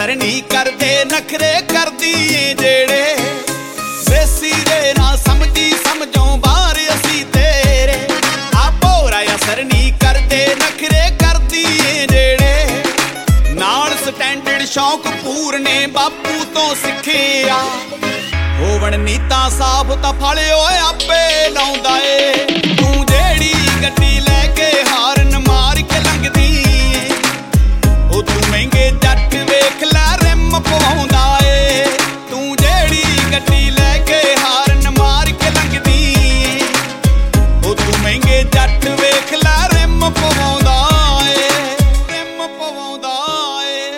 ਅਸਰ ਨਹੀਂ ਕਰਦੇ ਨਖਰੇ ਕਰਦੀ ਏ ਜਿਹੜੇ ਦੇਸੀ ਦੇ ਨਾ ਸਮਝੀ ਸਮਝੋਂ ਬਾਹਰ ਅਸੀਂ ਤੇਰੇ ਆ ਭੋਰਾ ਅਸਰ ਨਹੀਂ ਕਰਦੇ ਨਖਰੇ ਕਰਦੀ ਏ ਜਿਹੜੇ ਨਾਲ ਸਟੈਂਡਰਡ ਸ਼ੌਕ ਪੂਰਨੇ ਬਾਪੂ ਤੋਂ ਸਿੱਖਿਆ ਹੋਵਣ ਨੀਤਾਂ ਸਾਫ ਤਾਂ ਫਲ ਓਏ ਆਪੇ ਲਾਉਂਦਾ ਏ ਤੂੰ ਜਿਹੜੀ ਗੱਡੀ ਲੈ ਕੇ ਹਾਰਨ ਮਾਰ ਕੇ ਲੰਘਦੀ ਏ ਉਹ ਤੂੰ ਮਹਿੰਗੇ ਜੱਟ ਵੇਖ ਲੈ ਰਿਮ ਪਵਾਉਂਦਾ ਏ ਤੂੰ ਜਿਹੜੀ ਗੱਡੀ ਲੈ ਕੇ ਹਾਰਨ ਮਾਰ ਕੇ ਲੰਘਦੀ ਏ ਉਹ ਤੂੰ ਮਹਿੰਗੇ ਜੱਟ ਵੇਖ ਲੈ ਰਿਮ ਪਵਾਉਂਦਾ ਏ ਰਿਮ ਪਵਾਉਂਦਾ ਏ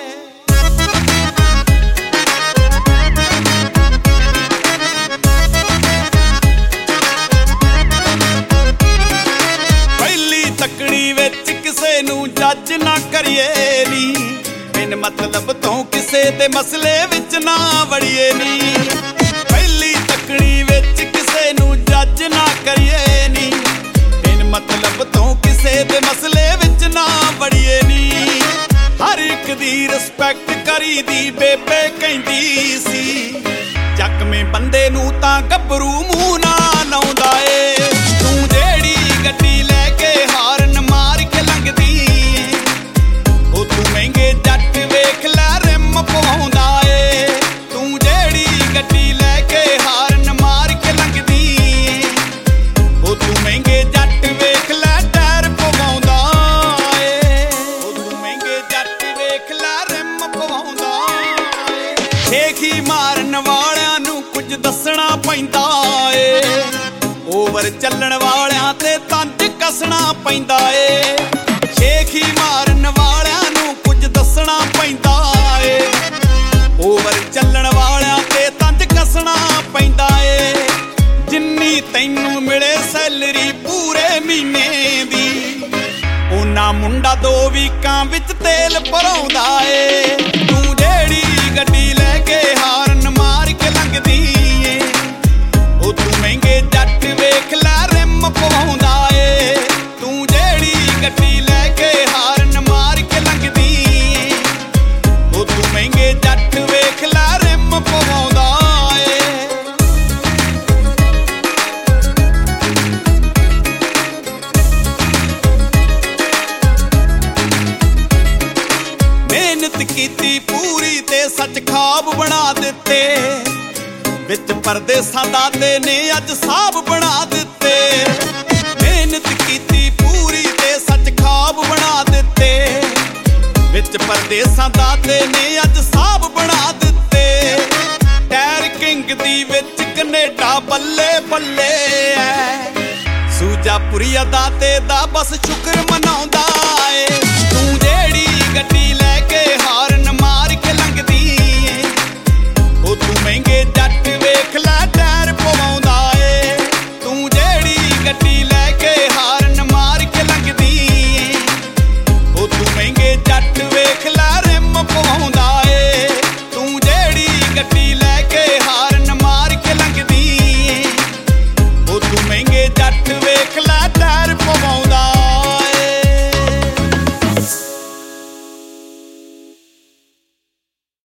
ਪਹਿਲੀ ਤੱਕੜੀ ਵਿੱਚ ਕਿਸੇ ਨੂੰ ਜੱਜ ਨਾ ਕਰੀਏ ਨੀ ਬਿਨ ਮਤਲਬ ਤੋਂ ਕਿਸੇ ਦੇ ਮਸਲੇ ਵਿੱਚ ਨਾ ਵੜੀਏ ਨੀ ਪਹਿਲੀ ਤੱਕੜੀ ਵਿੱਚ ਕਿਸੇ ਨੂੰ ਜੱਜ ਨਾ ਕਰੀਏ ਨੀ ਬਿਨ ਮਤਲਬ ਤੋਂ ਕਿਸੇ ਦੇ ਮਸਲੇ ਵਿੱਚ ਨਾ ਵੜੀਏ ਨੀ ਹਰ ਇੱਕ ਦੀ ਰਿਸਪੈਕਟ ਕਰੀਦੀ ਬੇਬੇ ਕਹਿੰਦੀ ਸੀ ਚੱਕਵੇਂ ਬੰਦੇ ਨੂੰ ਤਾਂ ਗੱਭਰੂ ਮੂੰਹ ਨਾ ਲਾਉਂਦਾ ਏ ਤੂੰ ਜਿਹੜੀ ਗੱਡੀ ਲੈ ਕੇ ਹਾਰਨ ਮਾਰ ਕੇ ਲੰਘਦੀ ਏ ਉਹ ਤੂੰ ਮਹਿੰਗੇ ਜੱਟ ਵੇਖ ਲੈ ਰਿਮ ਪਵਾਉਂਦਾ ਏ ਤੂੰ ਜਿਹੜੀ ਗੱਡੀ ਲੈ ਕੇ ਹਾਰਨ ਮਾਰ ਕੇ ਲੰਘਦੀ ਏ ਉਹ ਤੂੰ ਮਹਿੰਗੇ ਜੱਟ ਵੇਖ ਲੈ ਟਾਇਰ ਪਵਾਉਂਦਾ ਏ ਉਹ ਤੂੰ ਮਹਿੰਗੇ ਜੱਟ ਵੇਖ ਲੈ ਰਿਮ ਪਵਾਉਂਦਾ ਏ ਠੇਖੀ ਮਾਰਨ ਵਾਲਿਆਂ ਨੂੰ ਕੁਝ ਦੱਸਣਾ ਪੈਂਦਾ ਏ ਓਵਰ ਚੱਲਣ ਵਾਲਿਆਂ ਤੇ ਤੰਜ ਕੱਸਣਾ ਪੈਂਦਾ ਏ ਸ਼ੇਖੀ ਮਾਰਨ ਵਾਲਿਆਂ ਨੂੰ ਕੁਝ ਦੱਸਣਾ ਪੈਂਦਾ ਏ ਓਵਰ ਚੱਲਣ ਵਾਲਿਆਂ ਤੇ ਤੰਜ ਕੱਸਣਾ ਪੈਂਦਾ ਏ ਜਿੰਨੀ ਤੈਨੂੰ ਮਿਲੇ ਸੈਲਰੀ ਪੂਰੇ ਮਹੀਨੇ ਦੀ ਉਹਨਾਂ ਮੁੰਡਾ 2 ਵੀਕਾਂ ਵਿੱਚ ਤੇਲ ਭਰਾਉਂਦਾ ਏ ਤੂੰ ਜਿਹੜੀ ਗੱਡੀ ਲੈ ਕੇ ਹਾਰਨ ਮਾਰ ਕੇ ਲੰਘਦੀ ਏ ਉਹ ਤੂੰ ਮਹਿੰਗੇ ਜੱਟ ਵੇਖ ਲੈ ਰਿਮ ਪਵਾਉਂਦਾ ਏ ਤੂੰ ਜਿਹੜੀ ਗੱਡੀ ਲੈ ਕੇ ਹਾਰਨ ਮਾਰ ਕੇ ਲੰਘਦੀ ਏ ਉਹ ਤੂੰ ਮਹਿੰਗੇ ਜੱਟ ਵੇਖ ਲੈ ਰਿਮ ਪਵਾਉਂਦਾ ਏ ਮਿਹਨਤ ਕੀਤੀ ਪੂਰੀ ਤੇ ਸੱਚ ਖਾਬ ਬਣਾ ਦਿੱਤੇ ਵਿੱਚ ਪਰਦੇਸਾਂ ਦਾਦੇ ਨੇ ਅੱਜ ਸਾਬ ਬਣਾ ਦਿੱਤੇ ਮਿਹਨਤ ਕੀਤੀ ਪੂਰੀ ਤੇ ਸੱਚ ਖਾਬ ਬਣਾ ਦਿੱਤੇ ਵਿੱਚ ਪਰਦੇਸਾਂ ਦਾਦੇ ਨੇ ਅੱਜ ਸਾਬ ਬਣਾ ਦਿੱਤੇ ਟਾਇਰ ਕਿੰਗ ਦੀ ਵਿੱਚ ਕੈਨੇਡਾ ਬੱਲੇ ਬੱਲੇ ਐ ਸੂਜਾਪੁਰੀਆ ਦਾਤੇ ਦਾ ਬਸ ਸ਼ੁਕਰ ਮਨਾਉਂਦਾ ਏ ਤੂੰ ਜਿਹੜੀ